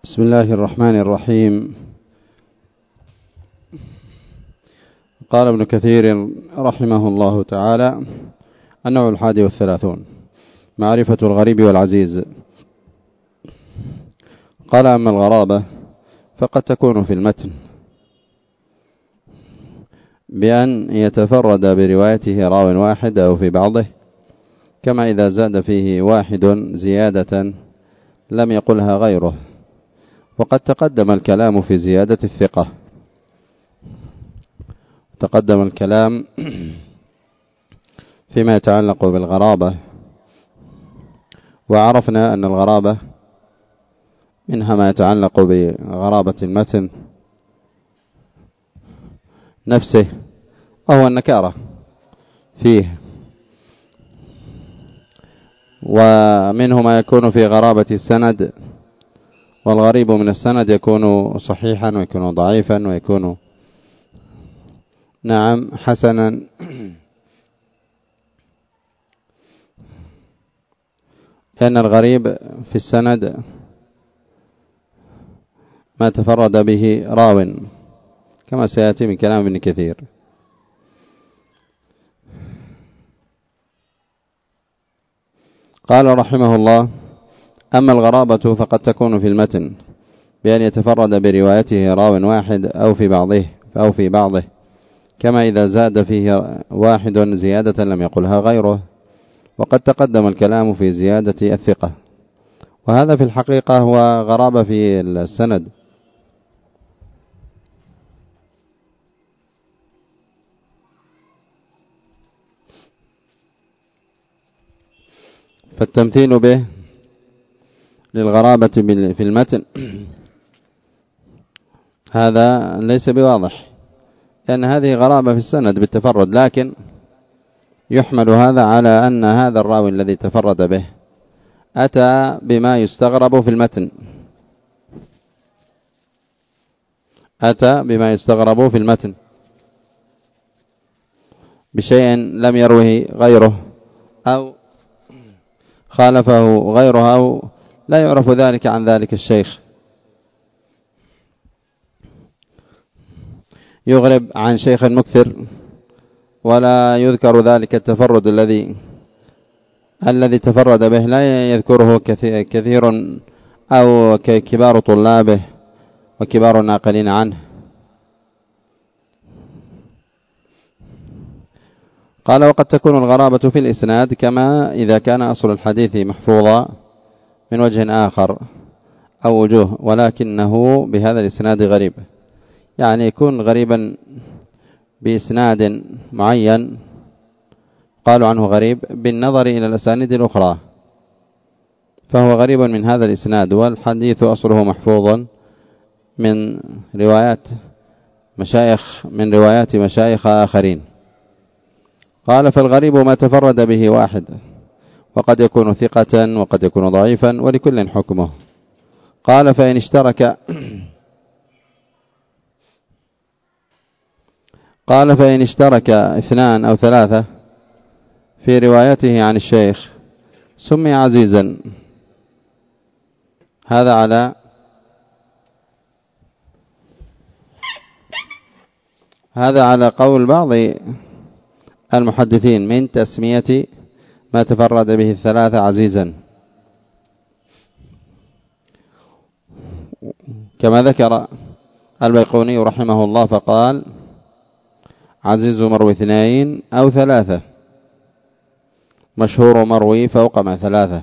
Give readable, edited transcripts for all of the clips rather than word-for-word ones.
بسم الله الرحمن الرحيم. قال ابن كثير رحمه الله تعالى: النوع 31 معرفة الغريب والعزيز. قال: أما الغرابة فقد تكون في المتن بأن يتفرد بروايته راو واحد أو في بعضه، كما إذا زاد فيه واحد زيادة لم يقلها غيره. وقد تقدم الكلام في زيادة الثقة، تقدم الكلام فيما يتعلق بالغرابة، وعرفنا أن الغرابة منها ما يتعلق بغرابة المتن نفسه وهو النكارة فيه، ومنه ما يكون في غرابة السند، والغريب من السند يكون صحيحا ويكون ضعيفا ويكون حسنا. لأن الغريب في السند ما تفرد به راو، كما سيأتي من كلام ابن كثير. قال رحمه الله: أما الغرابة فقد تكون في المتن بأن يتفرد بروايته راو واحد أو في بعضه كما إذا زاد فيه واحد زيادة لم يقلها غيره. وقد تقدم الكلام في زيادة الثقة، وهذا في الحقيقة هو غرابة في السند. فالتمثيل به للغرابة في المتن هذا ليس بواضح، لأن هذه غرابة في السند بالتفرد، لكن يحمل هذا على أن هذا الراوي الذي تفرد به أتى بما يستغرب في المتن، أتى بما يستغرب في المتن بشيء لم يروه غيره أو خالفه غيره أو لا يعرف ذلك عن ذلك الشيخ. يغرب عن شيخ مكثر ولا يذكر ذلك التفرد الذي تفرد به، لا يذكره كثير أو كبار طلابه وكبار الناقلين عنه. قال: وقد تكون الغرابة في الإسناد كما إذا كان أصل الحديث محفوظا من وجه آخر أو وجوه، ولكنه بهذا الإسناد غريب، يعني يكون غريبا بإسناد معين قالوا عنه غريب بالنظر إلى الأسانيد الأخرى، فهو غريب من هذا الإسناد، والحديث أصله محفوظ من روايات مشايخ آخرين. قال: فالغريب ما تفرد به واحد، وقد يكون ثقة وقد يكون ضعيفا، ولكل حكمه. قال: فإن اشترك 2 أو 3 في روايته عن الشيخ سمي عزيزا. هذا على قول بعض المحدثين من تسمية ما تفرد به 3 عزيزا، كما ذكر البيقوني رحمه الله فقال: عزيز مروي 2 أو 3، مشهور مروي فوق ما 3.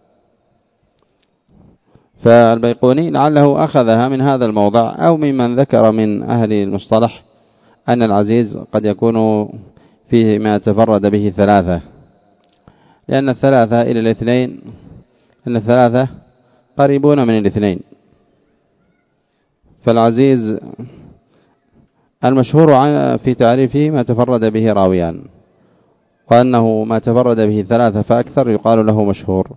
فالبيقوني لعله أخذها من هذا الموضع أو ممن ذكر من أهل المصطلح أن العزيز قد يكون فيه ما تفرد به 3، لأن 3 إلى 2 أن 3 قريبون من 2. فالعزيز المشهور في تعريفه ما تفرد به راويان، وأنه ما تفرد به 3 فأكثر يقال له مشهور.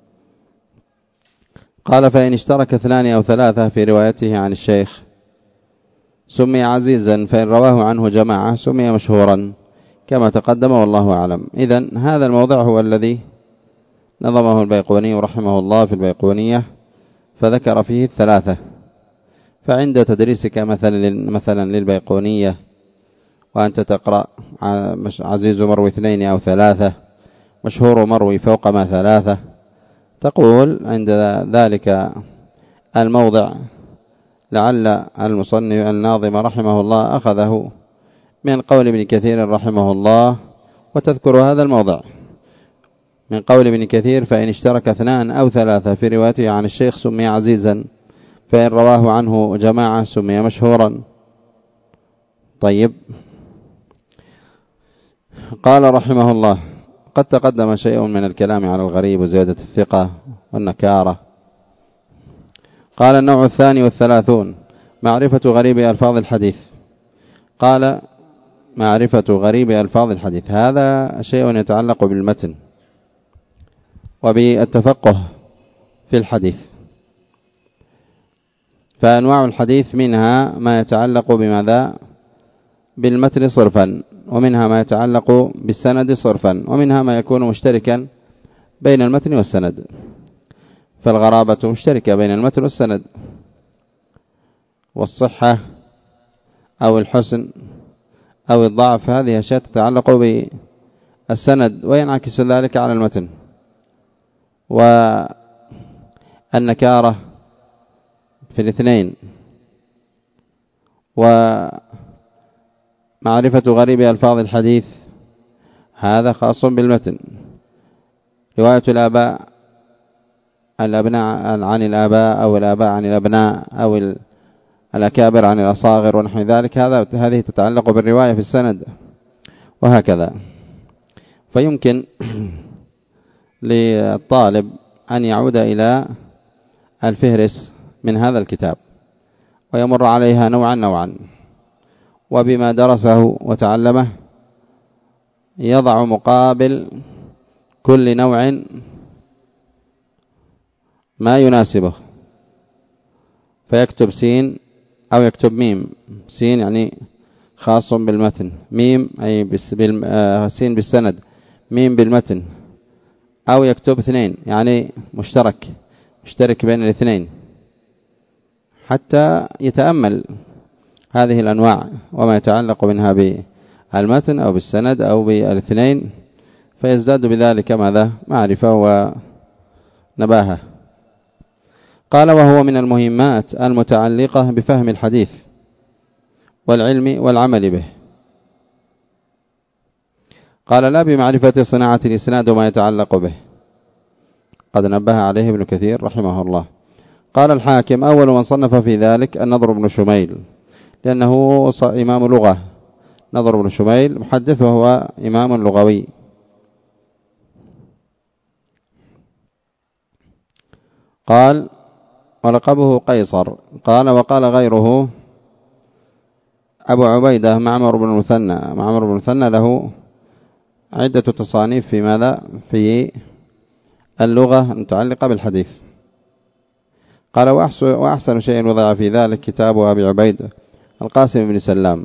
قال: فإن اشترك 2 أو 3 في روايته عن الشيخ سمي عزيزا، فإن رواه عنه جماعة سمي مشهورا، كما تقدم والله أعلم. إذن هذا الموضع هو الذي نظمه البيقوني رحمه الله في البيقونية، فذكر فيه الثلاثة. فعند تدريسك مثلا للبيقونية وأنت تقرأ عزيز مروي 2 أو 3، مشهور مروي فوق ما 3، تقول عند ذلك الموضع لعل المصنف الناظم رحمه الله أخذه من قول ابن كثير رحمه الله، وتذكر هذا الموضع من قول ابن كثير: فإن اشترك 2 أو 3 في روايته عن الشيخ سمي عزيزا، فإن رواه عنه جماعة سمي مشهورا. طيب، قال رحمه الله: قد تقدم شيء من الكلام على الغريب وزيادة الثقة والنكارة. قال: النوع 32 معرفة غريب ألفاظ الحديث. قال: معرفة غريب ألفاظ الحديث هذا شيء يتعلق بالمتن وبالتفقه في الحديث. فأنواع الحديث منها ما يتعلق بماذا؟ بالمتن صرفا، ومنها ما يتعلق بالسند صرفا، ومنها ما يكون مشتركا بين المتن والسند. فالغرابة مشتركة بين المتن والسند، والصحة أو الحسن أو الضعف هذه أشياء تتعلق بالسند وينعكس ذلك على المتن. والنكارة في الاثنين. ومعرفة غريب ألفاظ الحديث هذا خاص بالمتن. رواية الأبناء عن الآباء أو الآباء عن الأبناء أو الأكابر عن الأصاغر ونحو ذلك، هذه تتعلق بالرواية في السند، وهكذا. فيمكن للطالب أن يعود إلى الفهرس من هذا الكتاب ويمر عليها نوعا، وبما درسه وتعلمه يضع مقابل كل نوع ما يناسبه، فيكتب سين أو يكتب ميم. سين يعني خاص بالمتن، ميم أي سين بالسند، ميم بالمتن. أو يكتب 2 يعني مشترك بين الاثنين، حتى يتأمل هذه الأنواع وما يتعلق منها بالمتن أو بالسند أو بالاثنين، فيزداد بذلك ماذا؟ معرفة ونباهة. قال: وهو من المهمات المتعلقة بفهم الحديث والعلم والعمل به. قال: لا بمعرفة صناعة الإسناد وما يتعلق به. قد نبه عليه ابن كثير رحمه الله. قال الحاكم: أول من صنف في ذلك النضر بن شميل، لأنه إمام لغة. نضر بن شميل محدث وهو إمام لغوي. قال: ولقبه قيصر. قال: وقال غيره أبو عبيدة معمر بن المثنى. معمر بن المثنى له عدة تصانيف في ماذا؟ في اللغة المتعلقة بالحديث. قال: وأحسن شيء وضع في ذلك كتاب أبي عبيد القاسم بن سلام.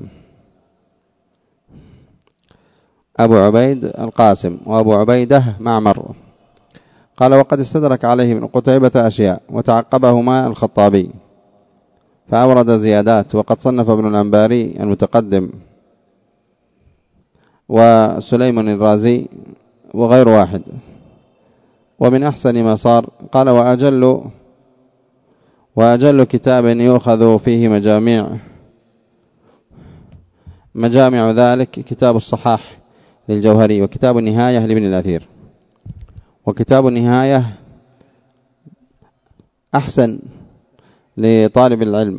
أبو عبيد القاسم وأبو عبيدة معمر. قال: وقد استدرك عليه ابن قتيبة أشياء وتعقبهما الخطابي فأورد زيادات. وقد صنف ابن الأنباري المتقدم وسليمان الرازي وغير واحد. ومن أحسن ما صار قال: وأجل كتاب يؤخذ فيه مجامع ذلك كتاب الصحاح للجوهري، وكتاب النهاية لابن الأثير. وكتاب النهاية أحسن لطالب العلم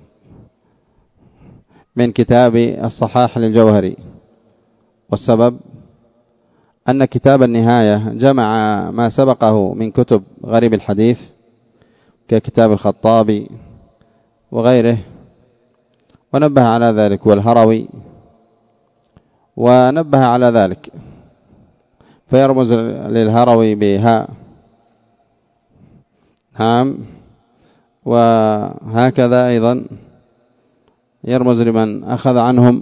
من كتاب الصحاح للجوهري، والسبب أن كتاب النهاية جمع ما سبقه من كتب غريب الحديث ككتاب الخطابي وغيره، ونبه على ذلك، والهروي ونبه على ذلك، فيرمز للهروي بها هام، وهكذا أيضا يرمز لمن أخذ عنهم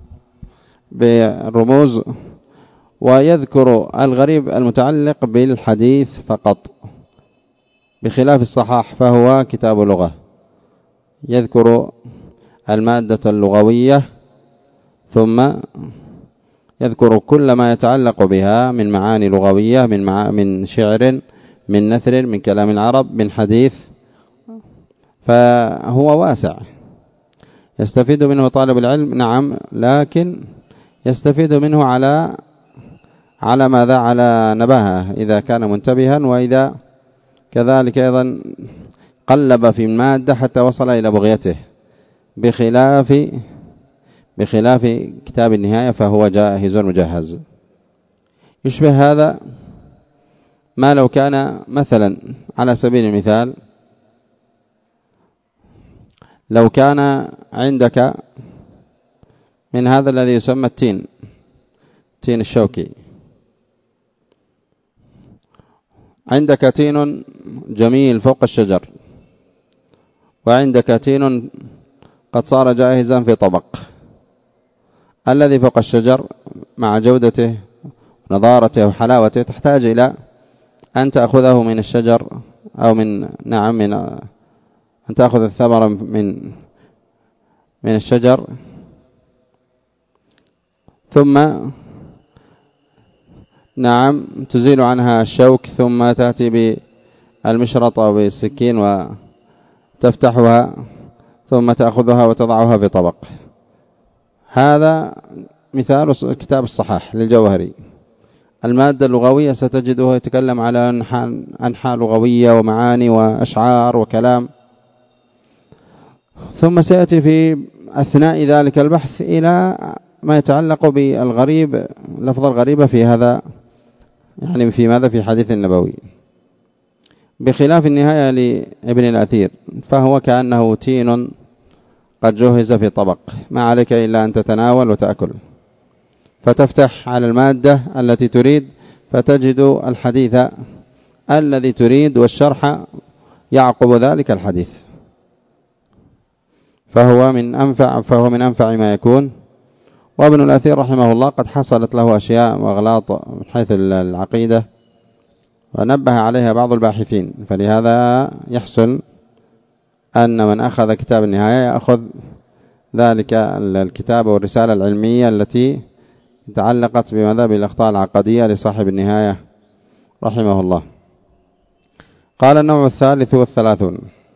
بالرموز، ويذكر الغريب المتعلق بالحديث فقط. بخلاف الصحاح فهو كتاب لغة يذكر المادة اللغوية ثم يذكر كل ما يتعلق بها من معاني لغوية من شعر من نثر من كلام العرب من حديث، فهو واسع يستفيد منه طالب العلم. نعم، لكن يستفيد منه على ماذا؟ على نباهة إذا كان منتبها، وإذا كذلك أيضا قلب في المادة حتى وصل إلى بغيته، بخلاف كتاب النهاية فهو جاهز مجهز. يشبه هذا ما لو كان مثلا على سبيل المثال لو كان عندك من هذا الذي يسمى التين الشوكي، عندك تين جميل فوق الشجر، وعندك تين قد صار جاهزا في طبق. الذي فوق الشجر مع جودته ونضارته وحلاوته تحتاج إلى أن تأخذه من الشجر أو من أن تأخذ الثمر من الشجر، ثم تزيل عنها الشوك، ثم تأتي بالمشرط أو بالسكين وتفتحها، ثم تأخذها وتضعها في طبق. هذا مثال كتاب الصحاح للجوهري. المادة اللغوية ستجده يتكلم على أنحاء لغوية ومعاني وأشعار وكلام، ثم سيأتي في أثناء ذلك البحث إلى ما يتعلق بالغريب، لفظ الغريبة في هذا يعني في ماذا؟ في حديث النبوي. بخلاف النهاية لابن الأثير فهو كأنه تين قد جهز في طبق، ما عليك إلا أن تتناول وتأكل، فتفتح على المادة التي تريد فتجد الحديث الذي تريد والشرح يعقب ذلك الحديث، فهو من أنفع ما يكون. وابن الأثير رحمه الله قد حصلت له أشياء وأغلاط من حيث العقيدة ونبه عليها بعض الباحثين، فلهذا يحسن أن من أخذ كتاب النهاية يأخذ ذلك الكتاب والرسالة العلمية التي تعلقت بمذهب الأخطاء العقدية لصاحب النهاية رحمه الله. قال النوع 33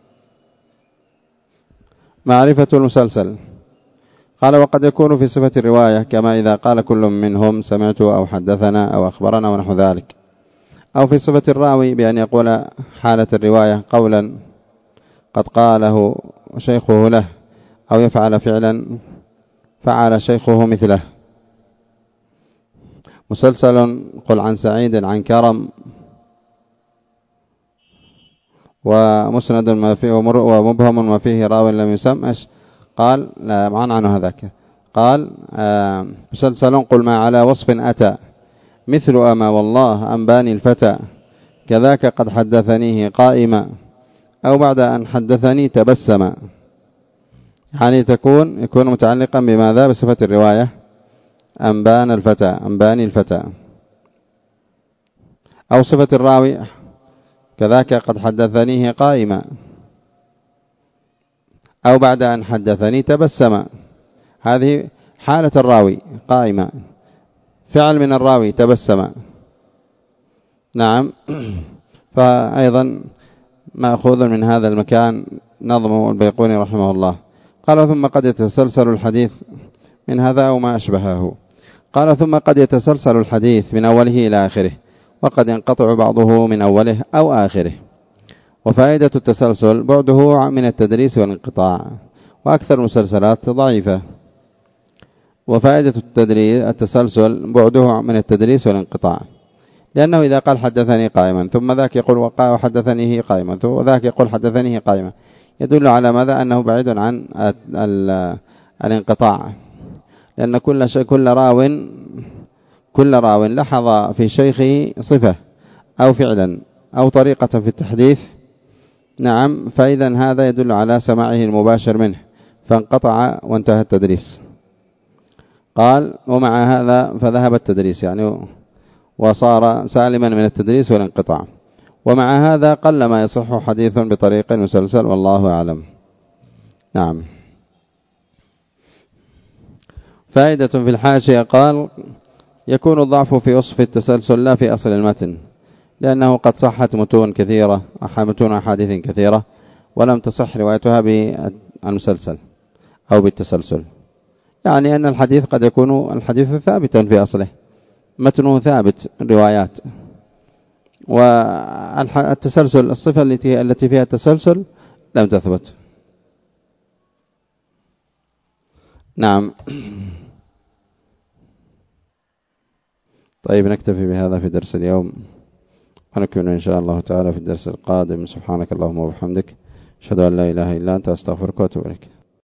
معرفة المسلسل. قال وقد يكون في صفة الرواية كما إذا قال كل منهم سمعت أو حدثنا أو أخبرنا ونحو ذلك، أو في صفة الراوي بأن يقول حالة الرواية قولا قد قاله شيخه له، أو يفعل فعلا فعل شيخه مثله. مسلسل قل عن سعيد عن كرم، ومسند ما فيه ومبهم ما فيه راو لم يسمش. قال لا معنا عنه هذاك. قال مسلسل قل ما على وصف أتى مثل أما والله أنباني الفتى كذاك قد حدثنيه قائما أو بعد أن حدثني تبسم. يعني يكون متعلقا بماذا؟ بصفة الرواية. أنباني الفتى، أو صفة الراوي كذاك قد حدثنيه قائما أو بعد أن حدثني تبسم. هذه حالة الراوي قائما، فعل من الراوي تبسم. نعم. فأيضا مأخوذ من هذا المكان نظم البيقوني رحمه الله. قال ثم قد يتسلسل الحديث من هذا أو ما أشبهه. قال ثم قد يتسلسل الحديث من أوله إلى آخره، وقد ينقطع بعضه من أوله أو آخره. وفائدة التسلسل بعده من التدريس والانقطاع، وأكثر المسلسلات ضعيفة. وفائدة التسلسل بعده من التدريس والانقطاع، لأنه إذا قال حدثني قائما ثم ذاك يقول وحدثنيه قائما وذاك يقول حدثنيه قائما، يدل على ماذا؟ أنه بعيد عن الانقطاع، لأن كل راو لحظ في شيخه صفة أو فعلا أو طريقة في التحديث. نعم. فإذا هذا يدل على سماعه المباشر منه، فانقطع وانتهى التدريس. قال ومع هذا فذهب التدريس، يعني وصار سالما من التدريس والانقطاع. ومع هذا قل ما يصح حديث بطريق مسلسل والله أعلم. نعم. فائدة في الحاشية قال يكون الضعف في وصف التسلسل لا في أصل المتن، لأنه قد صحت متون كثيرة متون أحاديث كثيرة ولم تصح روايتها بالمسلسل أو بالتسلسل، يعني أن الحديث قد يكون الحديث ثابتا في أصله، متنه ثابت روايات، والتسلسل الصفة التي فيها التسلسل لم تثبت. نعم. طيب نكتفي بهذا في درس اليوم، ونكمل إن شاء الله تعالى في الدرس القادم. سبحانك اللهم وبحمدك، أشهد أن لا إله إلا أنت، أستغفرك وأتوب إليك.